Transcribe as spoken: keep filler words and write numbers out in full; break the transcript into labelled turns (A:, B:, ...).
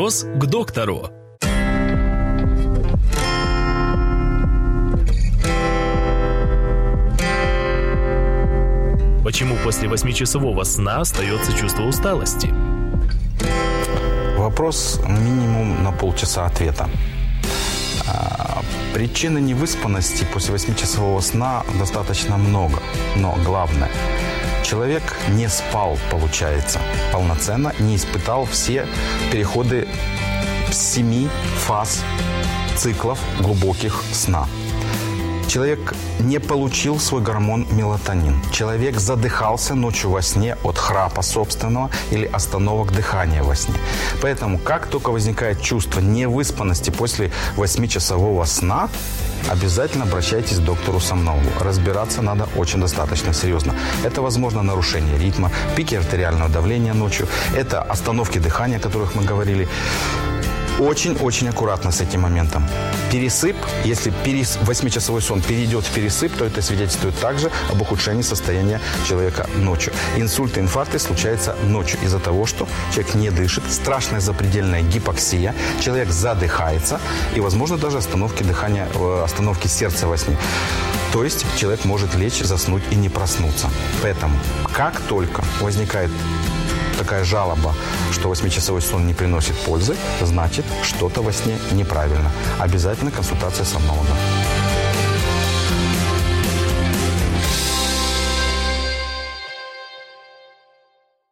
A: Вопрос к доктору. Почему после восьмичасового сна остается чувство усталости?
B: Вопрос минимум на полчаса ответа. Причины невыспанности после восьмичасового сна достаточно много, но главное – человек не спал, получается, полноценно, не испытал все переходы семи фаз циклов глубоких сна. Человек не получил свой гормон мелатонин. Человек задыхался ночью во сне от храпа собственного или остановок дыхания во сне. Поэтому, как только возникает чувство невыспанности после восьмичасового сна, обязательно обращайтесь к доктору-сомнологу. Разбираться надо очень достаточно серьезно. Это, возможно, нарушение ритма, пики артериального давления ночью, это остановки дыхания, о которых мы говорили. Очень-очень аккуратно с этим моментом. Пересып, если перес... восьмичасовой сон перейдет в пересып, то это свидетельствует также об ухудшении состояния человека ночью. Инсульты, инфаркты случаются ночью из-за того, что человек не дышит, страшная запредельная гипоксия, человек задыхается и, возможно, даже остановки дыхания, остановки сердца во сне. То есть человек может лечь, заснуть и не проснуться. Поэтому, как только возникает такая жалоба, что восьмичасовой сон не приносит пользы, значит, что-то во сне неправильно. Обязательно консультация сомнолога.